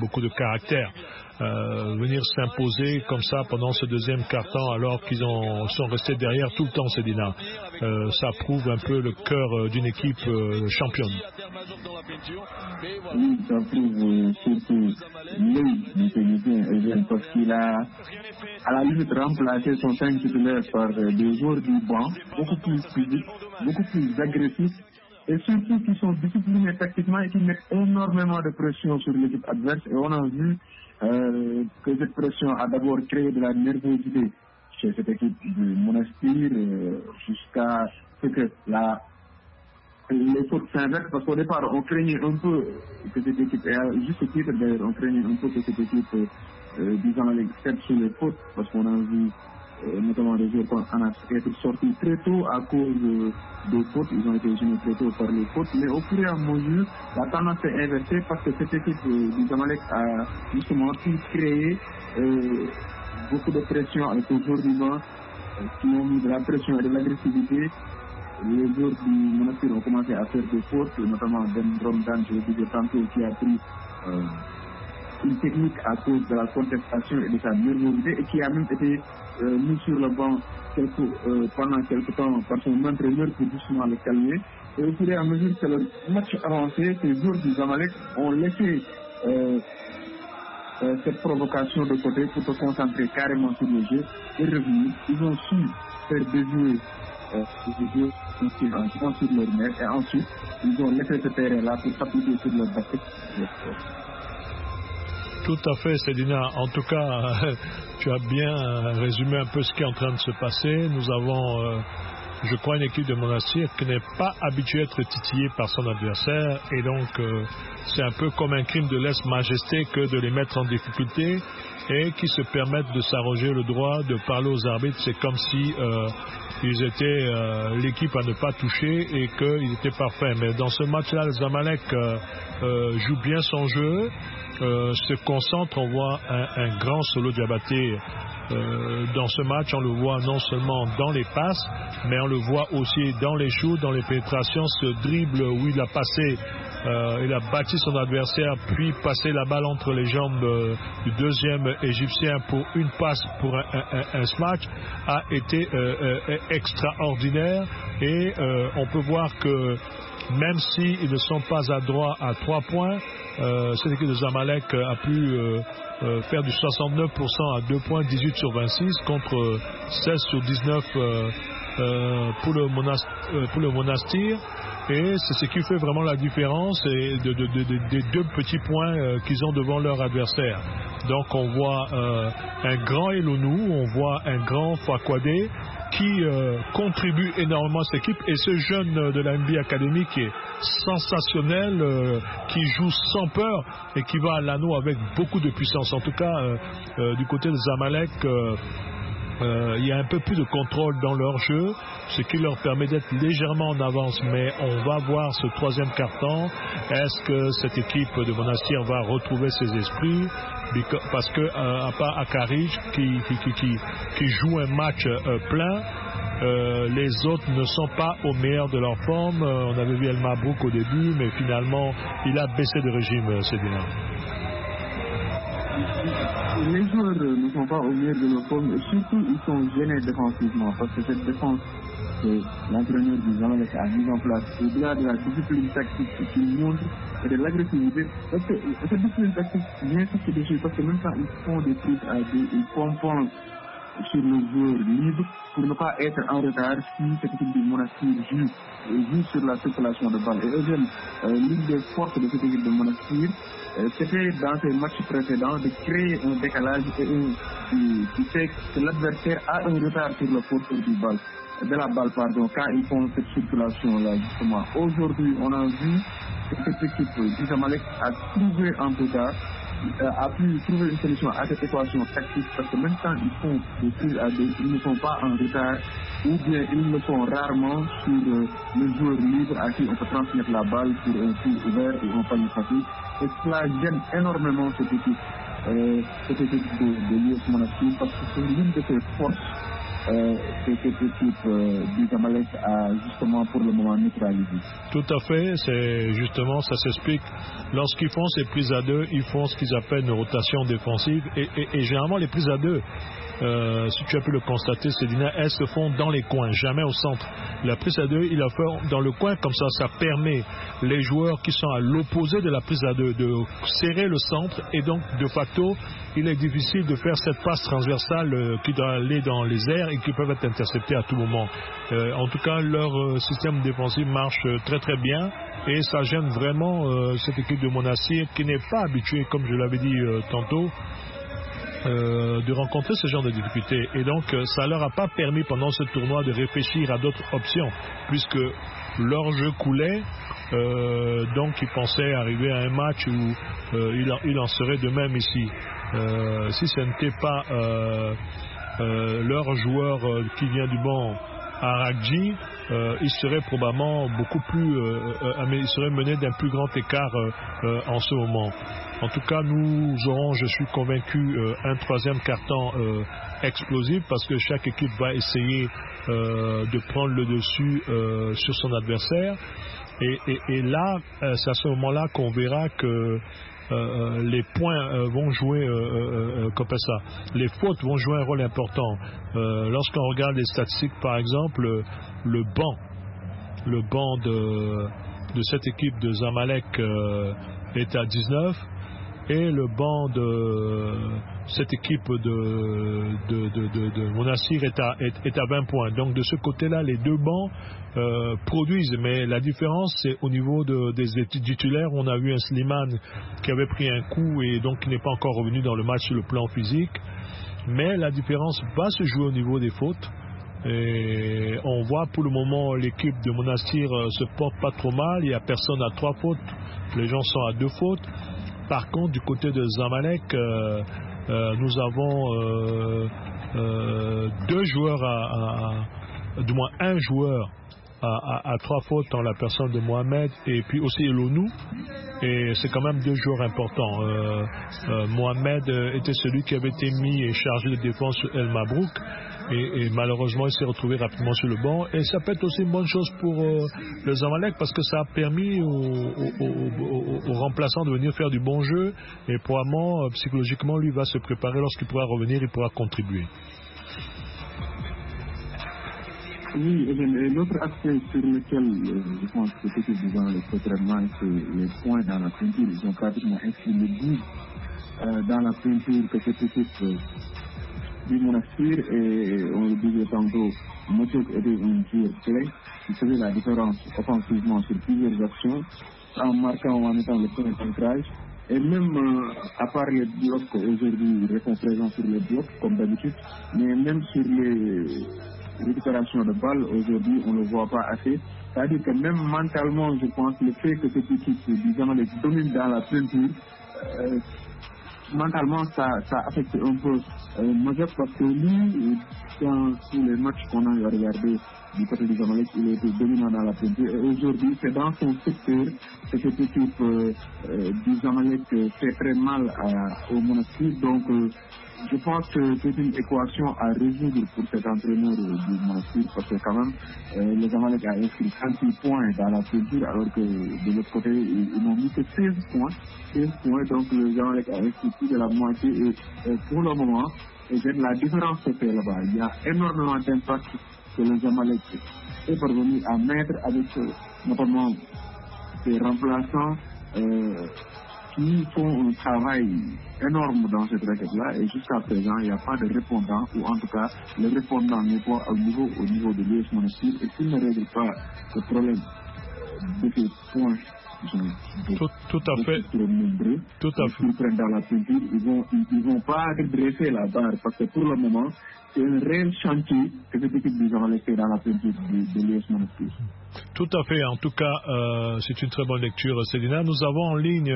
beaucoup de caractère. Venir s'imposer comme ça pendant ce deuxième quart-temps alors qu'ils sont restés derrière tout le temps, Sedina. Ça prouve un peu le cœur d'une équipe championne. Oui, ça prouve surtout l'œil du Sénégal parce qu'il a à la limite remplacé son 5 titulaire par des joueurs du banc, beaucoup plus physiques, beaucoup plus agressifs et surtout qui sont disciplinés tactiquement et qui mettent énormément de pression sur l'équipe adverse. Et on a vu que cette pression a d'abord créé de la nervosité chez cette équipe de Monastir jusqu'à ce que les fautes s'inversent, parce qu'au départ on craignait un peu que cette équipe, et à juste titre d'ailleurs, on craignait un peu que cette équipe disons les têtes sur les fautes, parce qu'on a vu notamment des joueurs comme Anas être sortis très tôt à cause des fautes, ils ont été gênés très tôt par les fautes, mais au fur et à mesure la tendance s'est inversée parce que cette équipe du Zamalek a justement pu créer beaucoup de pression avec les joueurs du banc qui ont mis de la pression et de l'agressivité. Les joueurs du Monastir ont commencé à faire des fautes, notamment Ben Romdan, je le disais tantôt, qui a pris une technique à cause de la contestation et de sa nervosité et qui a même été mis sur le banc pendant quelques temps par son entraîneur pour justement le calmer. Et au fur et à mesure que le match avançait, ces joueurs du Zamalek ont laissé cette provocation de côté pour se concentrer carrément sur le jeu et revenir. Ils ont su faire déjouer les jeux sur leur mère et ensuite ils ont laissé ce terrain-là pour s'appliquer sur leur basket. Tout à fait, Sedina. En tout cas, tu as bien résumé un peu ce qui est en train de se passer. Nous avons, je crois, une équipe de Monastir qui n'est pas habituée à être titillée par son adversaire. Et donc, c'est un peu comme un crime de lèse-majesté que de les mettre en difficulté et qui se permettent de s'arroger le droit de parler aux arbitres. C'est comme si ils étaient l'équipe à ne pas toucher et qu'ils étaient parfaits. Mais dans ce match-là, le Zamalek joue bien son jeu. Se concentre, on voit un grand Solo Diabaté dans ce match, on le voit non seulement dans les passes, mais on le voit aussi dans les shoots, dans les pénétrations, ce dribble où il a passé, il a battu son adversaire, puis passé la balle entre les jambes du deuxième égyptien pour une passe pour un smash, a été extraordinaire et on peut voir que même s'ils ne sont pas adroits à 3 points, cette équipe de Zamalek a pu faire du 69% à 2 points, 18 sur 26 contre 16 sur 19 pour le Monastir. Et c'est ce qui fait vraiment la différence et des 2 petits points qu'ils ont devant leur adversaire. Donc on voit un grand Elonou, on voit un grand Fakwade qui contribue énormément à cette équipe, et ce jeune de la NBA Academy qui est sensationnel, qui joue sans peur et qui va à l'anneau avec beaucoup de puissance. En tout cas, du côté de Zamalek, il y a un peu plus de contrôle dans leur jeu, ce qui leur permet d'être légèrement en avance. Mais on va voir ce troisième quart-temps. Est-ce que cette équipe de Monastir va retrouver ses esprits? Parce que à part Akarij qui joue un match plein, les autres ne sont pas au meilleur de leur forme. On avait vu El Mabrouk au début, mais finalement il a baissé de régime, Sedina. Les joueurs ne sont pas au meilleur de leur forme et surtout ils sont gênés défensivement parce que cette défense que l'entraîneur du Zamalek a mise en place, au-delà de la discipline tactique qu'il montre et de l'agressivité, parce que cette discipline tactique vient chercher des choses, parce que même quand ils font des trucs à deux, ils compensent sur le joueur libre pour ne pas être en retard si cette équipe de Monastir joue sur la circulation de balles. Et Eugène, l'une des forces de cette équipe de Monastir, c'était dans ces matchs précédents de créer un décalage qui fait que l'adversaire a un retard sur le porteur de la balle, quand ils font cette circulation-là, justement. Aujourd'hui, on a vu que cette équipe du Zamalek a trouvé en tout cas, a pu trouver une solution à cette équation tactique, parce que même quand ils font des tirs à deux, ils ne sont pas en retard, ou bien ils le sont rarement sur le joueur libre à qui on peut transmettre la balle pour un tir ouvert et un panier facile. Et cela gêne énormément cette équipe de l'US Monastir, parce que c'est l'une de ses forces cette équipe du Zamalek a justement pour le moment neutralisé. Tout à fait, c'est justement, ça s'explique. Lorsqu'ils font ces prises à deux, ils font ce qu'ils appellent une rotation défensive et généralement les prises à deux, si tu as pu le constater, Sedina, elles se font dans les coins, jamais au centre. La prise à deux, il la fait dans le coin, comme ça permet les joueurs qui sont à l'opposé de la prise à deux de serrer le centre et donc de facto, il est difficile de faire cette passe transversale qui doit aller dans les airs et qui peuvent être interceptées à tout moment. En tout cas, leur système défensif marche très très bien et ça gêne vraiment cette équipe de Monastir qui n'est pas habituée, comme je l'avais dit tantôt, de rencontrer ce genre de difficultés et donc ça leur a pas permis pendant ce tournoi de réfléchir à d'autres options puisque leur jeu coulait, donc ils pensaient arriver à un match où il en serait de même ici. Si ce n'était pas leur joueur qui vient du banc, Aragji, il serait probablement beaucoup plus il serait mené d'un plus grand écart en ce moment. En tout cas, nous aurons, je suis convaincu, un troisième quart-temps explosif parce que chaque équipe va essayer de prendre le dessus sur son adversaire et là, c'est à ce moment-là qu'on verra que les points vont jouer comme ça. Les fautes vont jouer un rôle important. Lorsqu'on regarde les statistiques, par exemple, le banc de cette équipe de Zamalek est à 19 et le banc de cette équipe de Monastir est à 20 points. Donc de ce côté-là, les deux bancs produisent, mais la différence c'est au niveau des titulaires. On a vu un Slimane qui avait pris un coup et donc qui n'est pas encore revenu dans le match sur le plan physique, mais la différence va se jouer au niveau des fautes. Et on voit pour le moment l'équipe de Monastir se porte pas trop mal, il n'y a personne à 3 fautes, les gens sont à 2 fautes. Par contre, du côté de Zamalek, nous avons 2 joueurs du moins un joueur à 3 fautes dans la personne de Mohamed et puis aussi Elonou. Et c'est quand même 2 joueurs importants. Mohamed était celui qui avait été mis et chargé de défense sur El Mabrouk. Et malheureusement il s'est retrouvé rapidement sur le banc et ça peut être aussi une bonne chose pour le Zamalek parce que ça a permis aux remplaçants de venir faire du bon jeu et probablement psychologiquement lui va se préparer, lorsqu'il pourra revenir il pourra contribuer. Oui, et l'autre aspect sur lequel je pense que c'est disant les traitements, c'est les points dans la peinture. Ils ont pratiquement inscrit le goût dans la peinture que cette équipe du Monastir, et on le disait tantôt, Motok était un joueur clé qui faisait la différence offensivement sur plusieurs actions en marquant en étant le premier ancrage. Et même à part les blocs, aujourd'hui ils répondent présents sur les blocs comme d'habitude, mais même sur les récupérations de balles, aujourd'hui on ne le voit pas assez. C'est-à-dire que même mentalement, je pense, le fait que cette équipe, disons, les domine dans la peinture, mentalement ça affecte un peu Mojok parce que lui, dans tous les matchs qu'on a regardé du côté du Zamalek, il était dominant dans la peinture et aujourd'hui c'est dans son secteur que cette équipe du Zamalek fait très mal au Monastir. Donc je pense que c'est une équation à résoudre pour cet entraîneur du Monastir parce que quand même le Zamalek a inscrit 36 points dans la peinture alors que de l'autre côté ils n'ont mis que 16 points, donc le Zamalek a inscrit plus de la moitié et pour le moment la différence se fait là-bas. Il y a énormément d'impact que le Zamalek est parvenu à mettre avec notamment ses remplaçants qui font un travail énorme dans cette raquette-là et jusqu'à présent il n'y a pas de répondant ou en tout cas le répondant n'est pas au niveau de l'US Monastir et s'il ne règle pas le problème de ces points tout à fait. Ils prennent dans la peinture, ils vont pas redresser la barre parce que pour le moment c'est un réel chantier que cette équipe du Zamalek fait dans la peinture de l'US Monastir. Tout à fait, en tout cas c'est une très bonne lecture Célina. Nous avons en ligne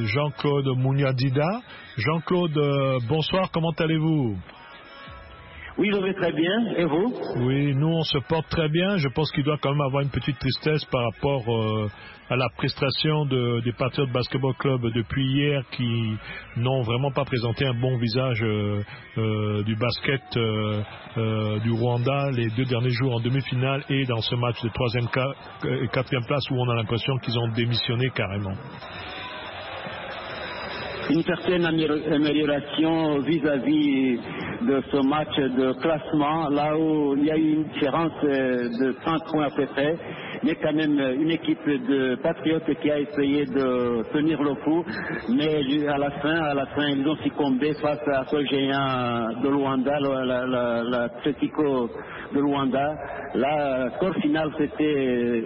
Jean-Claude Mouniadida. Jean-Claude, bonsoir, comment allez-vous? Oui, je vais très bien. Et vous? Oui, nous on se porte très bien. Je pense qu'il doit quand même avoir une petite tristesse par rapport à la prestation des Patriots Basketball Club depuis hier, qui n'ont vraiment pas présenté un bon visage du basket du Rwanda les 2 derniers jours en demi-finale et dans ce match de 3e et 4e place où on a l'impression qu'ils ont démissionné carrément. Une certaine amélioration vis-à-vis de ce match de classement, là où il y a eu une différence de 5 points à peu près, mais quand même une équipe de Patriotes qui a essayé de tenir le coup, mais à la fin, ils ont succombé face à ce géant de Luanda, l'Atlético de Luanda. Là, le score final c'était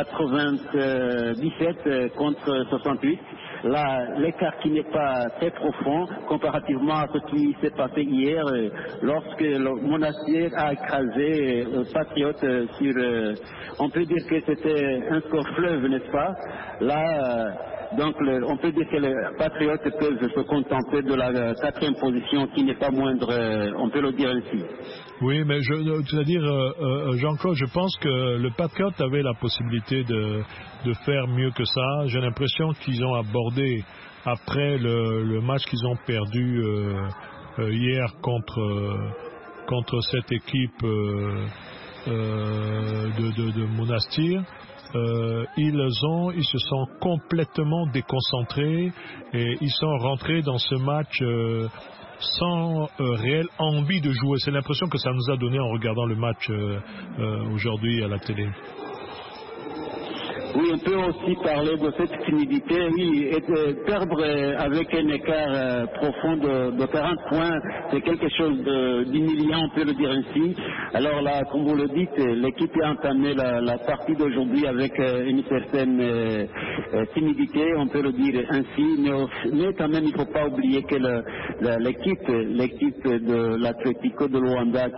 97 contre 68. Là, l'écart qui n'est pas très profond comparativement à ce qui s'est passé hier lorsque le Monastir a écrasé le Patriote sur... on peut dire que c'était un score fleuve, n'est-ce pas? Là, donc on peut dire que les Patriotes peuvent se contenter de la 4e position qui n'est pas moindre, on peut le dire ainsi. Oui, mais c'est-à-dire, Jean-Claude, je pense que le Patriot avait la possibilité de faire mieux que ça. J'ai l'impression qu'ils ont abordé, après le match qu'ils ont perdu hier contre cette équipe de Monastir, ils se sont complètement déconcentrés et ils sont rentrés dans ce match sans réelle envie de jouer. C'est l'impression que ça nous a donné en regardant le match aujourd'hui à la télé. Oui, on peut aussi parler de cette timidité. Oui, perdre avec un écart profond de 40 points, c'est quelque chose d'humiliant, on peut le dire ainsi. Alors là, comme vous le dites, l'équipe a entamé la partie d'aujourd'hui avec une certaine timidité, on peut le dire ainsi, mais quand même, il ne faut pas oublier que l'équipe de l'Atlético de Luanda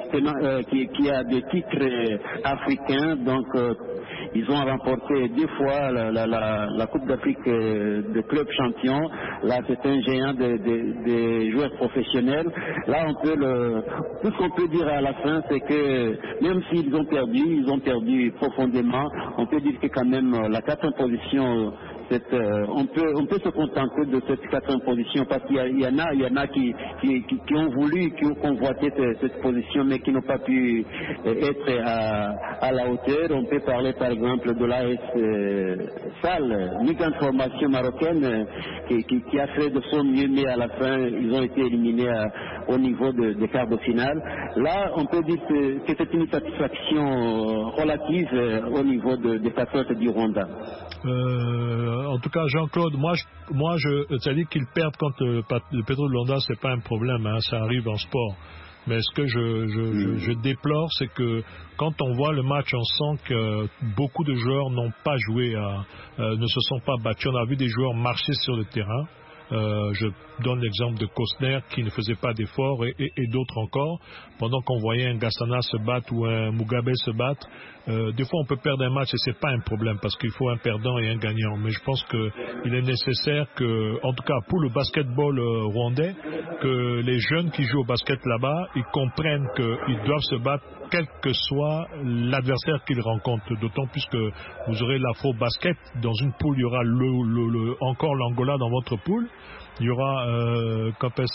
qui a des titres africains, donc ils ont remporté 2 fois la Coupe d'Afrique de club champion. Là, c'est un géant des joueurs professionnels. Là, tout ce qu'on peut dire à la fin, c'est que même s'ils ont perdu profondément. On peut dire que quand même la 4e position, on peut se contenter de cette 4e position parce qu'il y en a qui ont voulu, qui ont convoité cette position, mais qui n'ont pas pu être à la hauteur. On peut parler par exemple de l'AS Salle, une grande formation marocaine qui a fait de son mieux, mais à la fin ils ont été éliminés au niveau des quarts de finale. Là, on peut dire que c'est une satisfaction relative au niveau des Patriotes du Rwanda. En tout cas, Jean-Claude, c'est-à-dire qu'ils perdent contre le Petro de Luanda, c'est pas un problème, hein, ça arrive en sport. Mais ce que je déplore, c'est que quand on voit le match, on sent que beaucoup de joueurs n'ont pas joué, ne se sont pas battus. On a vu des joueurs marcher sur le terrain. Je donne l'exemple de Kostner qui ne faisait pas d'efforts et d'autres encore. Pendant qu'on voyait un Gassana se battre ou un Mugabe se battre, des fois on peut perdre un match et c'est pas un problème parce qu'il faut un perdant et un gagnant. Mais je pense qu'il est nécessaire que, en tout cas pour le basketball rwandais, que les jeunes qui jouent au basket là-bas, ils comprennent qu'ils doivent se battre quel que soit l'adversaire qu'ils rencontrent. D'autant plus que vous aurez l'Afro-Basket. Dans une poule, il y aura encore l'Angola dans votre poule. Il y aura, le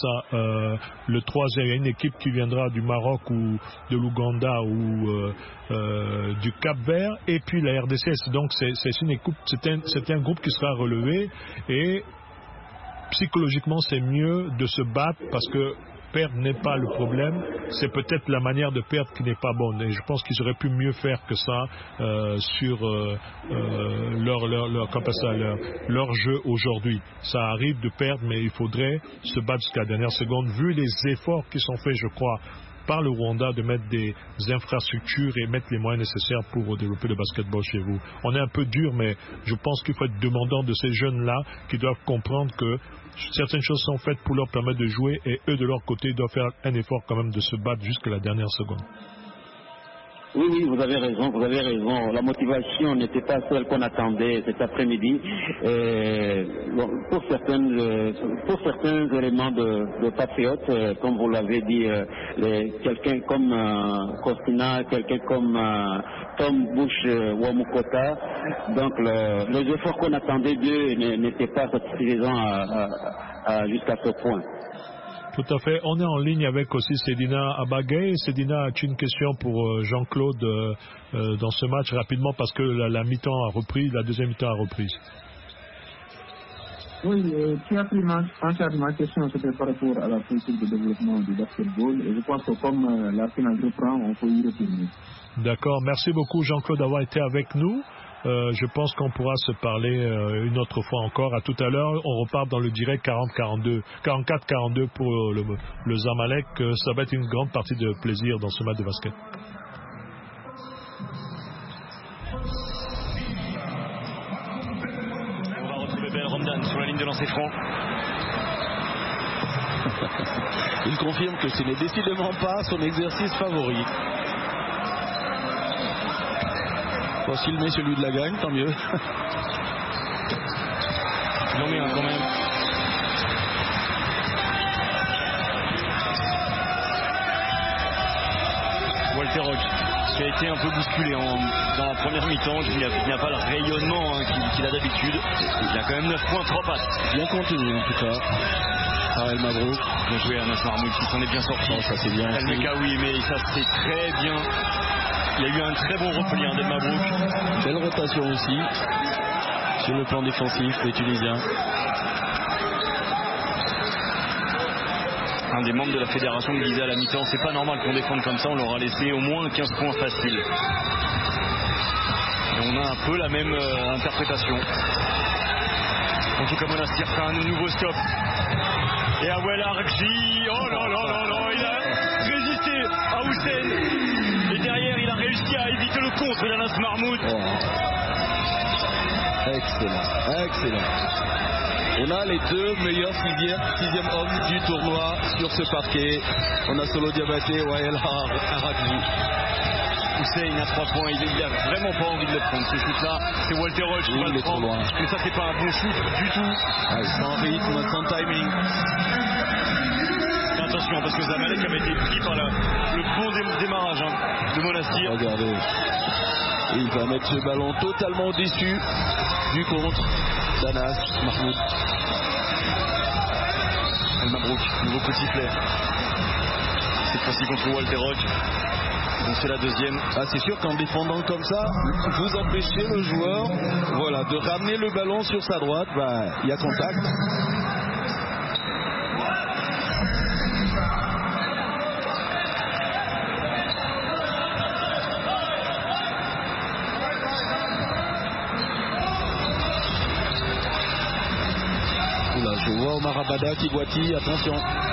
3e, il y a une équipe qui viendra du Maroc ou de l'Ouganda ou du Cap-Vert, et puis la RDC. Donc c'est une équipe, c'est un groupe qui sera relevé, et psychologiquement c'est mieux de se battre parce que perdre n'est pas le problème, c'est peut-être la manière de perdre qui n'est pas bonne. Et je pense qu'ils auraient pu mieux faire que ça sur leur jeu aujourd'hui. Ça arrive de perdre, mais il faudrait se battre jusqu'à la dernière seconde, vu les efforts qui sont faits, je crois, par le Rwanda de mettre des infrastructures et mettre les moyens nécessaires pour développer le basketball chez vous. On est un peu dur, mais je pense qu'il faut être demandant de ces jeunes-là qui doivent comprendre que certaines choses sont faites pour leur permettre de jouer, et eux de leur côté doivent faire un effort quand même de se battre jusqu'à la dernière seconde. Oui, vous avez raison, La motivation n'était pas celle qu'on attendait cet après-midi. Bon, pour certains éléments de patriotes, comme vous l'avez dit, quelqu'un comme Costina, quelqu'un comme Tom Bush Wamukota, donc les efforts qu'on attendait d'eux n'étaient pas satisfaisants jusqu'à ce point. Tout à fait. On est en ligne avec aussi Sedina Abagay. Sedina, as-tu une question pour Jean-Claude dans ce match rapidement parce que la mi-temps a repris, la deuxième mi-temps a repris. Oui, tu as pris en charge ma question, c'était par rapport à la politique de développement du basketball. Et je pense que comme la finale reprend, on peut y retourner. D'accord. Merci beaucoup Jean-Claude d'avoir été avec nous. Je pense qu'on pourra se parler une autre fois encore. À tout à l'heure, on repart dans le direct 44-42 pour le Zamalek. Ça va être une grande partie de plaisir dans ce match de basket. On va retrouver Ben Romdan sur la ligne de lancer franc. Il confirme que ce n'est décidément pas son exercice favori. Bon, s'il met celui de la gagne, tant mieux. Il en met un quand même. Walter Hodge, qui a été un peu bousculé dans la première mi-temps, il n'y a pas le rayonnement qu'il a d'habitude. Il a quand même 9 points, 3 passes. Bien contenu en tout cas. El Mabrouk. Bien joué Anas Marmoud qui s'en est bien sorti. Oh, ça c'est bien. El Mekaoui, mais ça c'est très bien. Il y a eu un très bon repli d'El Mabrouk. Belle rotation aussi sur le plan défensif des Tunisiens. Un des membres de la fédération me disait à la mi-temps, c'est pas normal qu'on défende comme ça, on leur a laissé au moins 15 points faciles. Et on a un peu la même interprétation. En tout cas, Monastir fait un nouveau stop. Et Awel Argji, oh là là là là, il a résisté à Hussein. Et derrière, il a réussi à éviter le contre d'Anas Marmoud. Oh. Excellent. On a les deux meilleurs sixième hommes du tournoi sur ce parquet. On a Solo Diabaté et Wael Aragji. Hussein à 3 points, il a vraiment pas envie de le prendre. Ce shoot-là, c'est Walter Hodge qui va le prendre. Mais ça, c'est pas un bon shoot du tout. Sans rythme, sans timing. Attention, parce que Zamalek avait été pris par le bon démarrage de Monastir. Regardez. Et il va mettre ce ballon totalement au-dessus du contre d'Anas Mahmoud. El Mabrouk, nouveau coup de sifflet. Cette fois-ci contre Walter Hodge. Donc c'est la deuxième. C'est sûr qu'en défendant comme ça, vous empêchez le joueur de ramener le ballon sur sa droite. Il y a contact. Oula, je vois Omar Abada qui boitille, attention.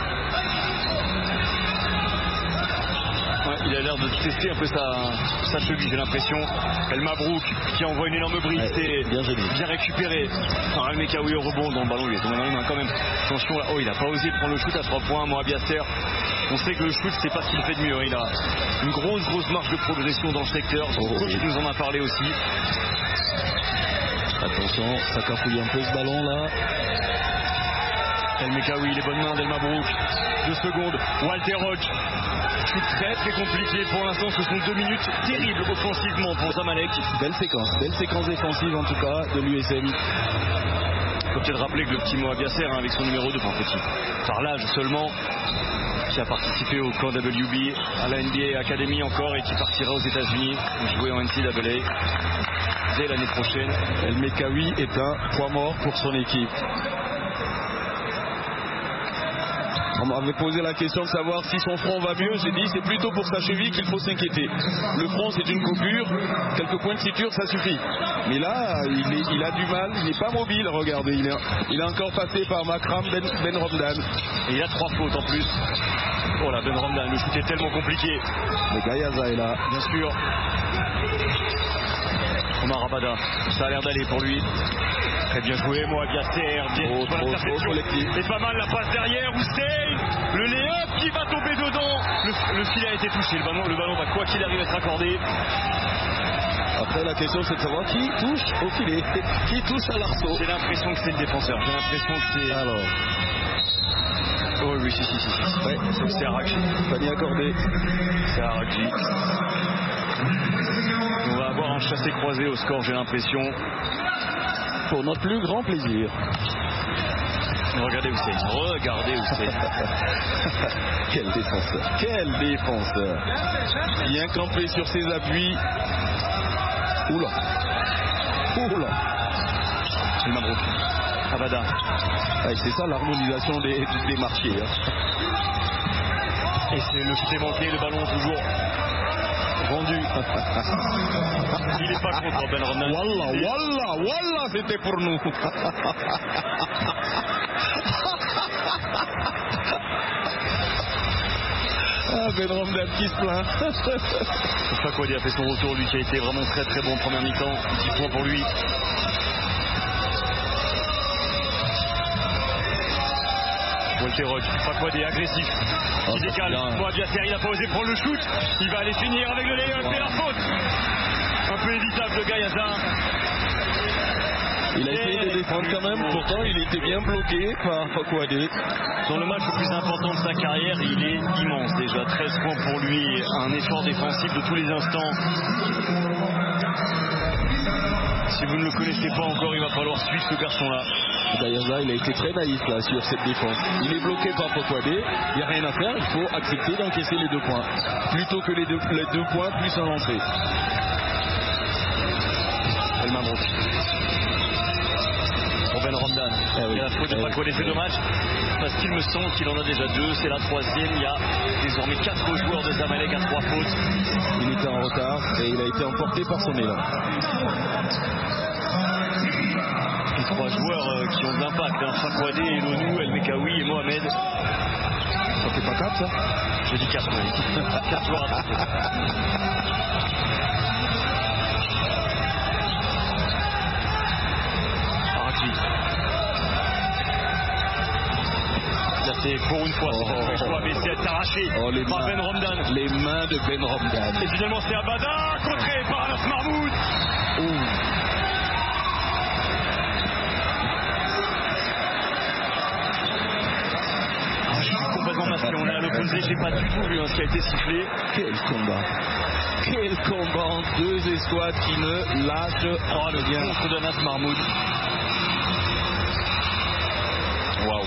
Il a l'air de tester un peu sa cheville, j'ai l'impression. El Mabrouk qui envoie une énorme brise, et bien récupéré par El Mekaoui au rebond dans le ballon. Il est tombé dans les mains quand même. Attention là, il n'a pas osé prendre le shoot à 3 points. Moab Yasser, on sait que le shoot c'est pas ce qu'il fait de mieux. Il a une grosse marge de progression dans le secteur. Son coach nous en a parlé aussi. Attention, ça cafouille un peu ce ballon là. El Mekaoui, les bonnes mains d'El Mabrouk. 2 secondes, Walter Hodge. C'est très compliqué pour l'instant, ce sont 2 minutes terribles offensivement pour Zamalek. Belle séquence défensive en tout cas de l'USM. Il faut peut-être rappeler que le petit Moab Yasser avec son numéro 2, par l'âge seulement, qui a participé au camp WB, à la NBA Academy encore et qui partira aux États-Unis jouer en NCAA dès l'année prochaine. El Mekaoui est un poids mort pour son équipe. On m'avait posé la question de savoir si son front va mieux. J'ai dit c'est plutôt pour sa cheville qu'il faut s'inquiéter. Le front c'est une coupure, quelques points de suture ça suffit. Mais là il a du mal, il n'est pas mobile, regardez. Il est encore passé par Makram Ben Romdan. Et il a 3 fautes en plus. Oh là, Ben Romdan, le shoot est tellement compliqué. Le Gayaza est là. Bien sûr. Omar Abada, ça a l'air d'aller pour lui. Très bien joué, Moab Yasser, bien sur l'interception. Et pas mal la passe derrière, Hussein, le Léop qui va tomber dedans. Le filet a été touché, le ballon va quoi qu'il arrive être accordé. Après la question c'est de savoir qui touche au filet, qui touche à l'arceau. J'ai l'impression que c'est le défenseur, j'ai l'impression que c'est... Alors... Oh oui, si. Ouais, c'est Arakji. Panier accordé. C'est Arakji. On va avoir un chassé-croisé au score, j'ai l'impression. Pour notre plus grand plaisir. Regardez où c'est. Quel défenseur. Bien campé sur ses appuis. Oula. Il Mabrouk. Abada. Ouais, c'est ça l'harmonisation des marchés. Hein. Et c'est le fait manqué, le ballon toujours rendu. Il n'est pas contre Ben Romdan. Wallah, c'était pour nous. Ben Romdan qui se plaint. Fakwadi a fait son retour, lui qui a été vraiment très très bon en première mi-temps. 10 points pour lui. Walter Rock, Fakwadi agressif, il décale, Moab Yasser, il n'a pas osé prendre le shoot, il va aller finir avec le layup et la faute. Un peu évitable de Gayaza. Il a essayé de défendre quand même, pourtant il était bien bloqué par Fakwadi. Dans le match le plus important de sa carrière, il est immense déjà, 13 points pour lui, un effort défensif de tous les instants. Si vous ne le connaissez pas encore, il va falloir suivre ce garçon-là. Gayaza, il a été très naïf là sur cette défense. Il est bloqué par Fakwadi, il n'y a rien à faire, il faut accepter d'encaisser les 2 points. Plutôt que les deux points plus un lancer. El Mabrouk. Pour Ben Romdan. Il y a la faute de Fakwadi, c'est dommage. Parce qu'il me semble qu'il en a déjà 2, c'est la 3e. Il y a désormais 4 joueurs de Zamalek à 3 fautes. Il était en retard et il a été emporté par son élan. Les 3 joueurs qui ont de l'impact, hein. Fakwadi, Elonou, El Mekawi et Mohamed. Ça fait pas 4 ça? J'ai dit 4, oui. 4 joueurs à 3 fautes. Arakji. Là c'est pour une fois, mais c'est arraché par Ben Romdan. Les mains de Ben Romdan. Et finalement c'est Abada, contré par Anas Mahmoud. Je suis complètement masqué, on est à l'opposé, j'ai pas du tout vu ce qui a été sifflé. Quel combat entre 2 escouades qui ne lâchent le contre d'Anas Mahmoud. Waouh.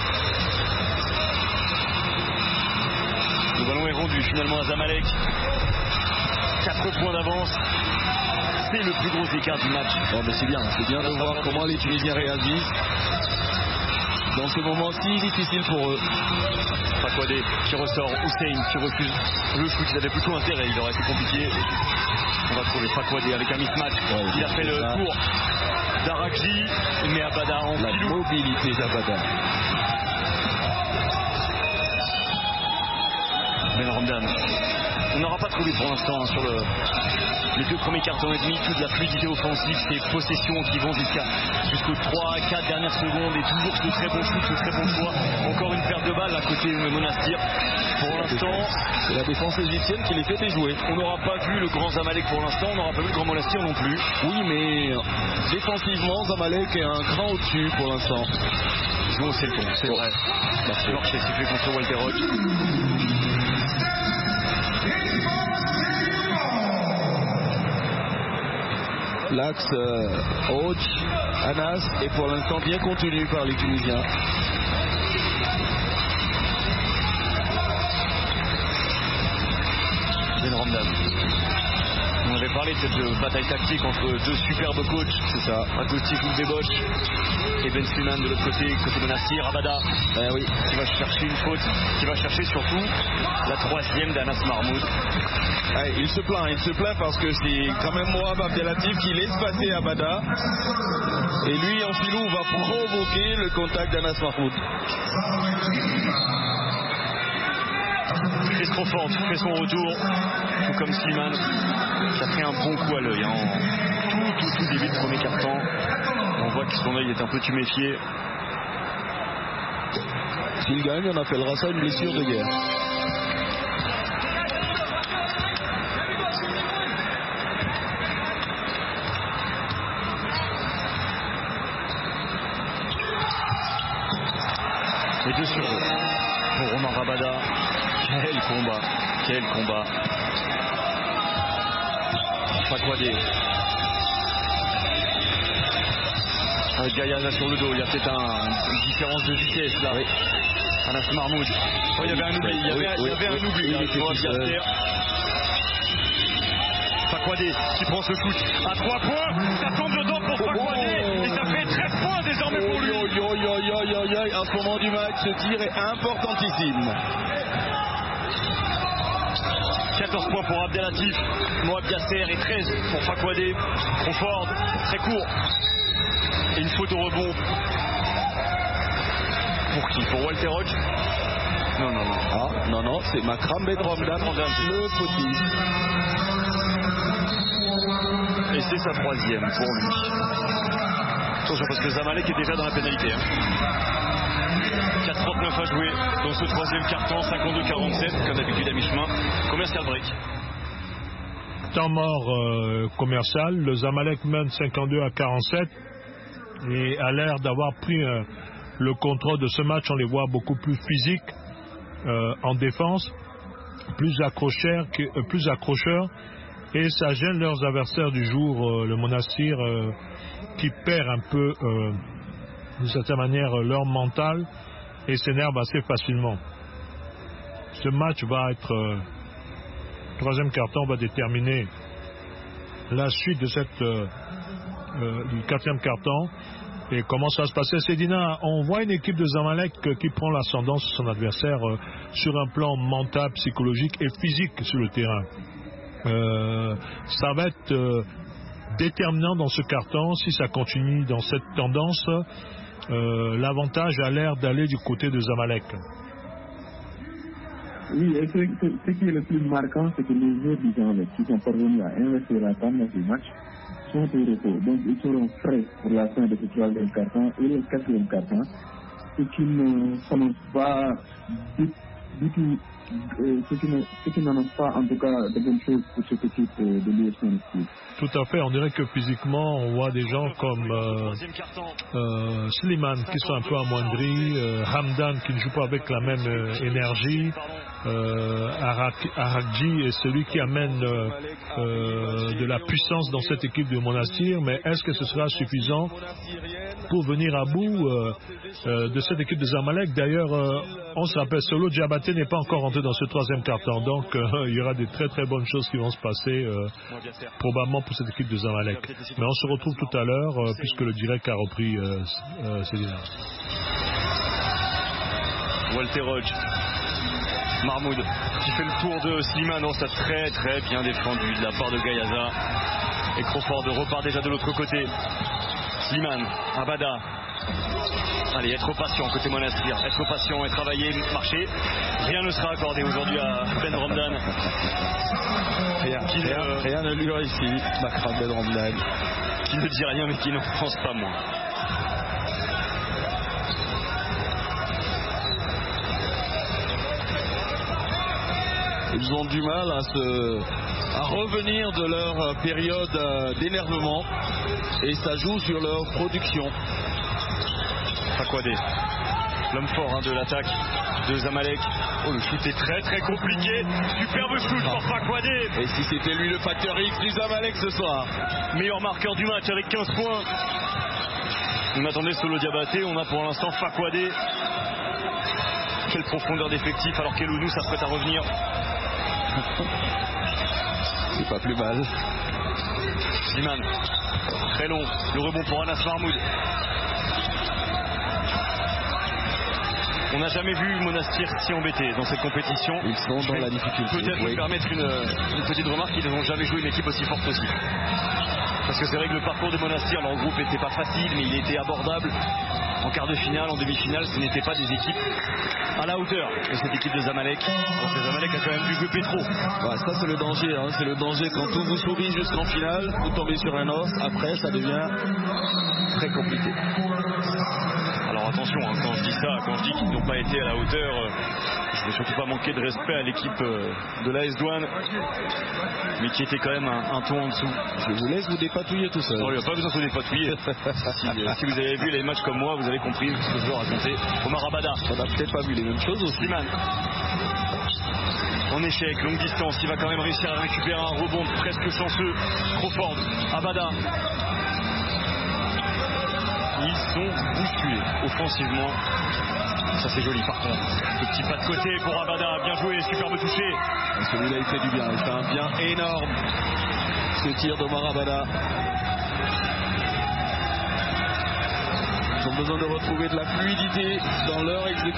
Le ballon est rendu finalement à Zamalek. 4 points d'avance. C'est le plus gros écart du match. Bon, mais c'est bien de voir comment les Tunisiens réagissent dans ce moment si difficile pour eux. Fakwadi qui ressort, Hussein qui refuse le shoot, il avait plutôt intérêt, il aurait été compliqué. On va trouver Fakwadi avec un mismatch. Il a fait le tour d'Arakji, mais Abada en la filou. Mobilité d'Abada. Ben Romdan. On n'aura pas trouvé pour l'instant sur les 2 premiers cartons et demi toute la fluidité offensive, ces possessions qui vont jusqu'aux 3-4 dernières secondes et toujours de très bons shoots, de très bons choix. Encore une perte de balle à côté de Monastir. Pour l'instant, c'est la défense égyptienne qui les fait déjouer. On n'aura pas vu le grand Zamalek pour l'instant, on n'aura pas vu le grand Monastir non plus. Oui, mais défensivement, Zamalek est un cran au-dessus pour l'instant. Bon, c'est le ton, c'est vrai. Merci. Marché sifflé contre Walter Rock. L'axe Hodge, Anas est pour l'instant bien contenu par les Tunisiens. Ben Romdan. On avait parlé de cette bataille tactique entre 2 superbes coachs, c'est ça, Agouti Deboche et Ben Slimane de l'autre côté Monastir, Abada, oui, qui va chercher une faute, qui va chercher surtout la 3e d'Anas Mahmoud. Il se plaint parce que c'est quand même Moab Abdelatif qui laisse passer Abada et lui en filou va provoquer le contact d'Anas Mahmoud. Chris Crawford fait son retour, tout comme Slimane, qui a pris un bon coup à l'œil. tout début de premier quart-temps. On voit que son œil est un peu tuméfié. S'il gagne, on appellera ça une blessure de guerre. Et 2 sur 2 pour Romain Rabada. Quel combat, quel combat. Fakouadé. Avec Gaïana sur le dos, il y a peut-être une différence de vitesse là. Oui. Anas Mahmoud. Oh, il y avait un oubli, il y avait un oubli. Fakouadé qui prend ce shoot à 3 points, ça tombe dedans pour Fakouadé et ça fait 13 points désormais pour lui. À ce moment du match, ce tir est importantissime. 14 points pour Abdelatif, Moab Yasser et 13 pour Fakouadé. Crawford, très court. Et une faute au rebond. Pour qui? Pour Walter Hodge? Non, c'est Makram Bedromdan, le fautif. Et c'est sa 3e pour lui. Attention parce que Zamalek est déjà dans la pénalité. 4:39 à jouer dans ce 3e quart-temps, 52-47, comme d'habitude à mi-chemin. Commercial break. Temps mort commercial, le Zamalek mène 52-47 et a l'air d'avoir pris le contrôle de ce match. On les voit beaucoup plus physiques en défense, plus accrocheurs, et ça gêne leurs adversaires du jour, le Monastir qui perd un peu d'une certaine manière leur mental et s'énerve assez facilement. Ce match va être troisième carton va déterminer la suite de du 4e carton et comment ça va se passer. Cédina, on voit une équipe de Zamalek qui prend l'ascendant sur son adversaire sur un plan mental, psychologique et physique sur le terrain. Ça va être déterminant dans ce carton. Si ça continue dans cette tendance, l'avantage a l'air d'aller du côté de Zamalek. Oui, et ce qui est le plus marquant, c'est que les joueurs du Zamalek qui sont parvenus à investir la tendance du match sont au repos. Donc ils seront frais pour la fin de ce 3e carton et le 4e carton, ce qui ne s'annonce pas du tout. Ce qui n'annonce pas en tout cas de bonnes choses pour cette équipe de l'US Monastir. Tout à fait, on dirait que physiquement on voit des gens comme Slimane qui sont un peu amoindris, Hamdan qui ne joue pas avec la même énergie, Arakji est celui qui amène de la puissance dans cette équipe de Monastir, mais est-ce que ce sera suffisant pour venir à bout de cette équipe de Zamalek? D'ailleurs, on se rappelle, Solo Diabaté n'est pas encore rentré dans ce 3e carton, donc il y aura des très très bonnes choses qui vont se passer probablement pour cette équipe de Zamalek. Mais on se retrouve tout à l'heure puisque le direct a repris Cédina. Walter Hodge, Mahmoud qui fait le tour de Slimane. Non, ça très très bien défendu de la part de Gayaza. Et Crawford repart déjà de l'autre côté. Slimane, Abada. Allez, être patient côté Monastir, être patient et travailler, marcher. Rien ne sera accordé aujourd'hui à Ben Romdan. Rien ne lui réussit, Makram Ben Romdan. Qui ne dit rien mais qui ne pense pas moins. Ils ont du mal à revenir de leur période d'énervement et ça joue sur leur production. Fakouadé, l'homme fort de l'attaque de Zamalek. Oh, le shoot est très très compliqué. Superbe shoot pour Fakouadé. Et si c'était lui le facteur X du Zamalek ce soir? Meilleur marqueur du match avec 15 points. On attendait Solo Diabaté, on a pour l'instant Fakouadé. Quelle profondeur d'effectif alors qu'Elounou s'apprête à revenir. C'est pas plus mal. Slimane, très long, le rebond pour Anas Mahmoud. On n'a jamais vu Monastir si embêté dans cette compétition. Ils sont dans la difficulté. Peut-être me permettre une petite remarque, ils n'ont jamais joué une équipe aussi forte aussi. Parce que c'est vrai que le parcours de Monastir, leur groupe n'était pas facile, mais il était abordable. en quart de finale, en demi-finale, ce n'étaient pas des équipes à la hauteur de cette équipe de Zamalek. Alors que Zamalek a quand même vu jouer Petro. Ouais, ça c'est le danger, hein. C'est le danger quand tout vous sourit jusqu'en finale, vous tombez sur un os, après ça devient très compliqué. Alors attention, hein, quand je dis ça, quand je dis qu'ils n'ont pas été à la hauteur, je ne veux surtout pas manquer de respect à l'équipe de l'AS Douanes, mais qui était quand même un ton en dessous. Je vous laisse vous dépatouiller tout seul. Non, il n'y a pas besoin de se dépatouiller. Si vous avez vu les matchs comme moi, vous avez compris ce que je veux raconter. Omar Abada. On n'a peut-être pas vu les mêmes choses aussi. Slimane. En échec, longue distance, il va quand même réussir à récupérer un rebond presque chanceux. Crawford, Abada. Ils sont bousculés offensivement. Ça c'est joli par contre. Le petit pas de côté pour Abada, bien joué, superbe touché. Celui-là il fait du bien, il fait un bien énorme. Ce tir d'Omar Abada. Ils ont besoin de retrouver de la fluidité dans leur exécution.